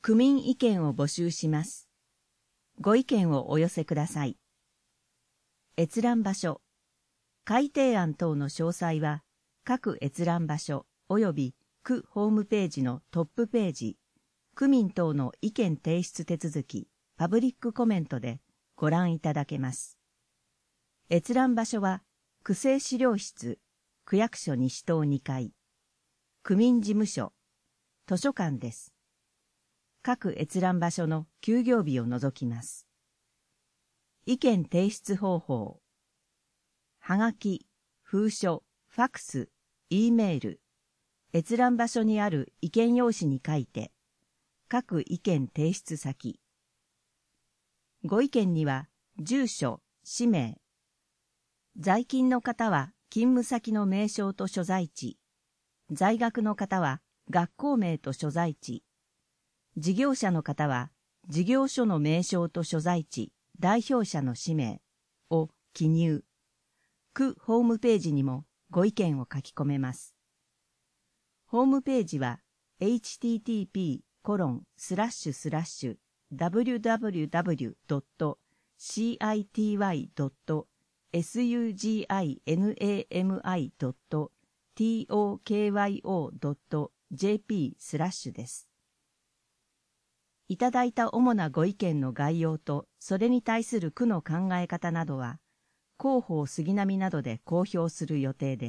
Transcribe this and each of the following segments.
区民意見を募集します。ご意見をお寄せください。閲覧場所、改定案等の詳細は、各閲覧場所及び区ホームページのトップページ、区民等の意見提出手続き、パブリックコメントでご覧いただけます。閲覧場所は、区政資料室、区役所西棟2階、区民事務所、図書館です。各閲覧場所の休業日を除きます。意見提出方法。はがき、封書、ファクス、Eメール、閲覧場所にある意見用紙に書いて、各意見提出先。ご意見には、住所、氏名。在勤の方は勤務先の名称と所在地。在学の方は学校名と所在地。事業者の方は事業所の名称と所在地、代表者の氏名を記入。区ホームページにもご意見を書き込めます。ホームページは http://www.city.sugimai.tokyo.jp/ です。いただいた主なご意見の概要と、それに対する区の考え方などは、広報杉並などで公表する予定です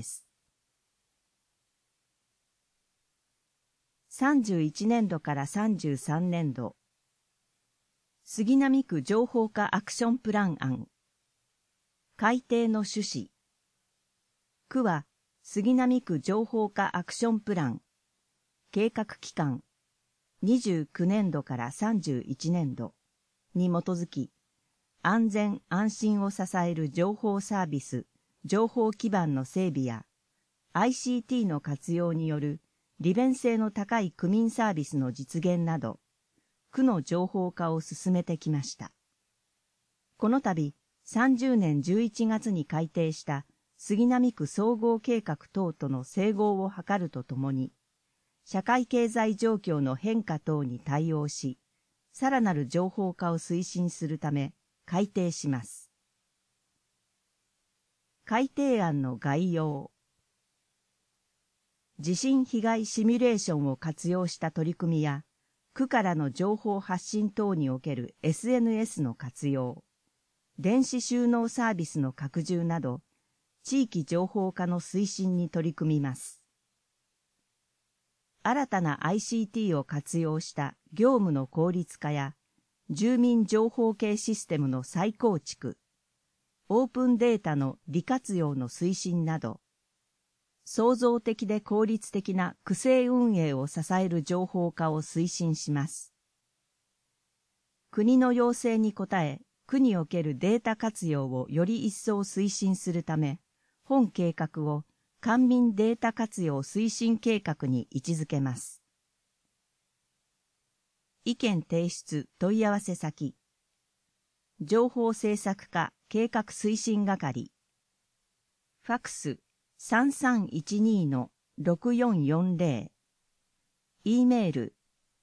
。31年度から33年度、杉並区情報化アクションプラン案、改定の趣旨、区は杉並区情報化アクションプラン、計画期間、29年度から31年度に基づき、安全・安心を支える情報サービス、情報基盤の整備や ICT の活用による利便性の高い区民サービスの実現など、区の情報化を進めてきました。この度、30年11月に改定した杉並区総合計画等との整合を図るとともに、社会経済状況の変化等に対応し、さらなる情報化を推進するため改定します。改定案の概要。地震被害シミュレーションを活用した取り組みや、区からの情報発信等における SNS の活用、電子収納サービスの拡充など、地域情報化の推進に取り組みます。新たな ICT を活用した業務の効率化や、住民情報系システムの再構築、オープンデータの利活用の推進など、創造的で効率的な区政運営を支える情報化を推進します。国の要請に応え、区におけるデータ活用をより一層推進するため、本計画を官民データ活用推進計画に位置づけます。意見提出問い合わせ先、情報政策課計画推進係、ファクス 3312-6440、E メール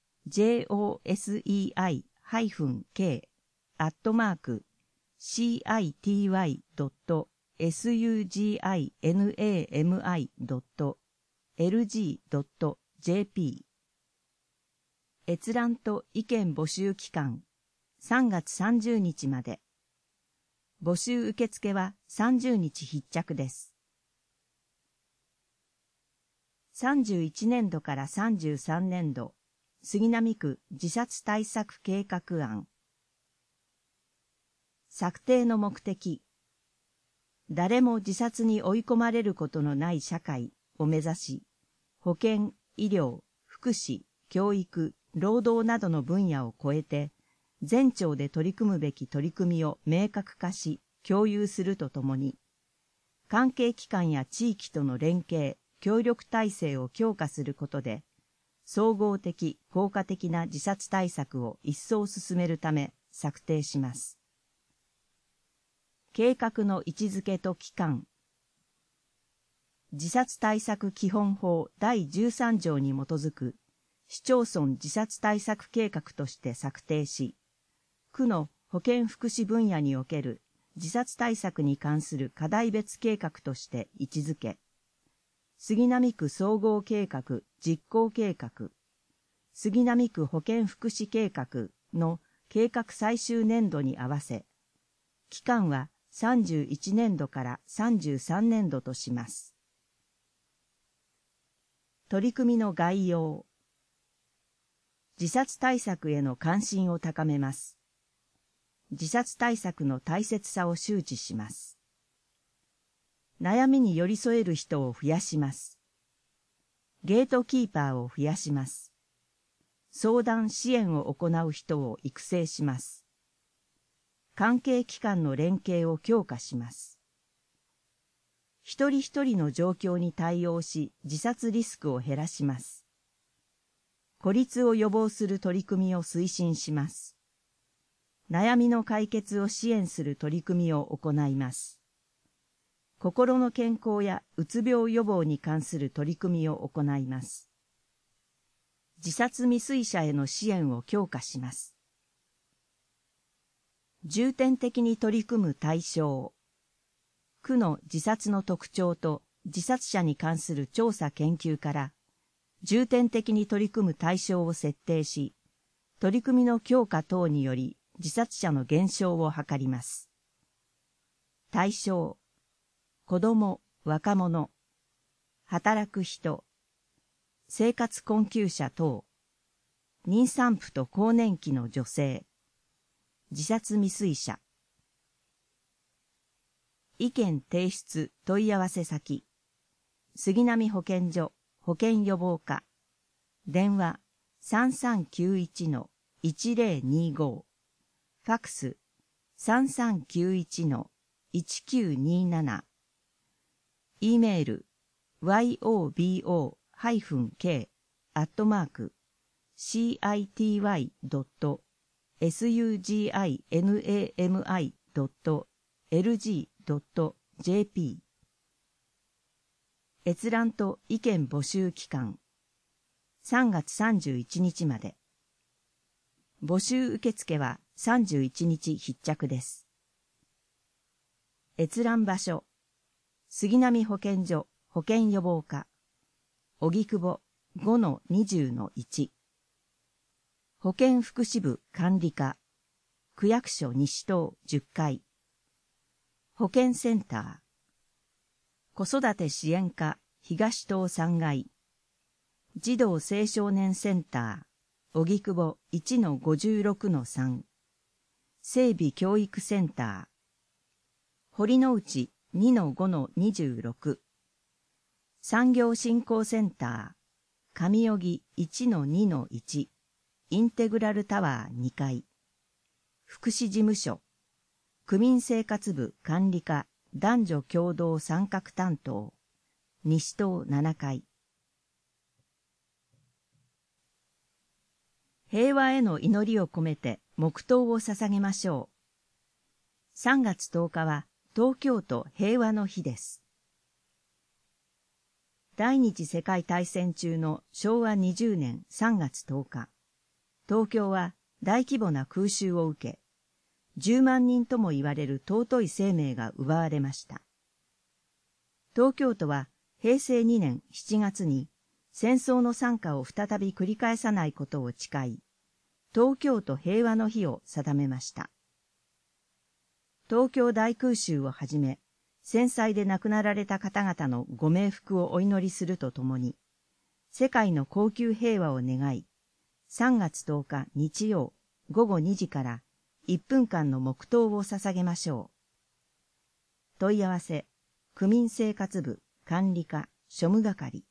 josei-k@city.suginami.lg.jp。 閲覧と意見募集期間3月30日まで。募集受付は30日必着です。31年度から33年度、杉並区自殺対策計画案。策定の目的。誰も自殺に追い込まれることのない社会を目指し、保健、医療、福祉、教育、労働などの分野を超えて、全庁で取り組むべき取り組みを明確化し、共有するとともに、関係機関や地域との連携、協力体制を強化することで、総合的、効果的な自殺対策を一層進めるため策定します。計画の位置づけと期間。自殺対策基本法第13条に基づく市町村自殺対策計画として策定し、区の保健福祉分野における自殺対策に関する課題別計画として位置づけ、杉並区総合計画実行計画、杉並区保健福祉計画の計画最終年度に合わせ、期間は31年度から33年度とします。取り組みの概要。自殺対策への関心を高めます。自殺対策の大切さを周知します。悩みに寄り添える人を増やします。ゲートキーパーを増やします。相談支援を行う人を育成します。関係機関の連携を強化します。一人一人の状況に対応し、自殺リスクを減らします。孤立を予防する取り組みを推進します。悩みの解決を支援する取り組みを行います。心の健康やうつ病予防に関する取り組みを行います。自殺未遂者への支援を強化します。重点的に取り組む対象。区の自殺の特徴と自殺者に関する調査研究から重点的に取り組む対象を設定し、取り組みの強化等により自殺者の減少を図ります。対象、子ども、若者、働く人、生活困窮者等、妊産婦と更年期の女性、自殺未遂者。意見提出問い合わせ先、杉並保健所保健予防課、電話 3391-1025、ファクス 3391-1927、E メール yobo-city.suginami.lg.jp。 閲覧と意見募集期間3月31日まで。募集受付は31日必着です。閲覧場所、杉並保健所保健予防課、荻窪 5-20-1。保健福祉部管理課、区役所西棟10階。保健センター、子育て支援課東棟3階。児童青少年センター、荻窪 1-56-3。整備教育センター、堀之内 2-5-26。産業振興センター、上荻 1-2-1。インテグラルタワー2階。福祉事務所、区民生活部管理課男女共同参画担当、西棟7階。平和への祈りを込めて黙祷を捧げましょう。3月10日は東京都平和の日です。第二次世界大戦中の昭和20年3月10日、東京は大規模な空襲を受け、10万人とも言われる尊い生命が奪われました。東京都は平成2年7月に戦争の惨禍を再び繰り返さないことを誓い、東京都平和の日を定めました。東京大空襲をはじめ、戦災で亡くなられた方々のご冥福をお祈りするとともに、世界の恒久平和を願い、3月10日日曜午後2時から1分間の黙祷を捧げましょう。問い合わせ、区民生活部管理課庶務係。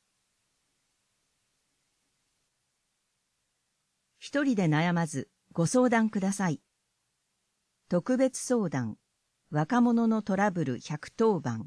一人で悩まずご相談ください。特別相談、若者のトラブル110番。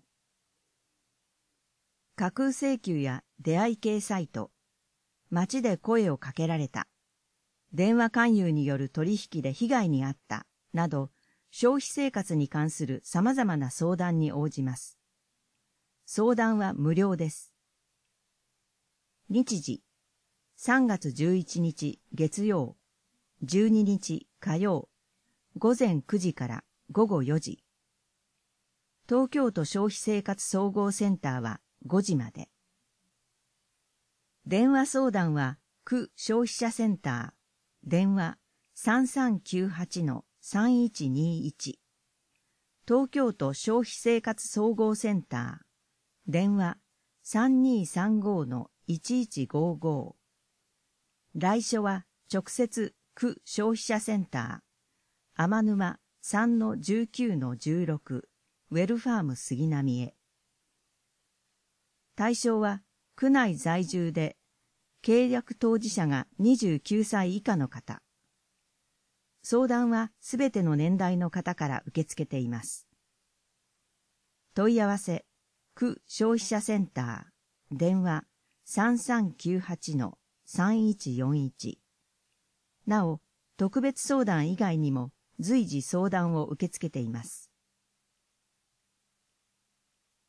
架空請求や出会い系サイト、街で声をかけられた、電話勧誘による取引で被害に遭ったなど、消費生活に関する様々な相談に応じます。相談は無料です。日時 3月11日月曜、12日火曜、午前9時から午後4時。東京都消費生活総合センターは5時まで。電話相談は区消費者センター、電話 3398-3121。東京都消費生活総合センター、電話 3235-1155。来所は直接区消費者センター、天沼 3-19-16 ウェルファーム杉並へ。対象は区内在住で契約当事者が29歳以下の方。相談はすべての年代の方から受け付けています。問い合わせ、区消費者センター、電話 3398-3141。なお、特別相談以外にも随時相談を受け付けています。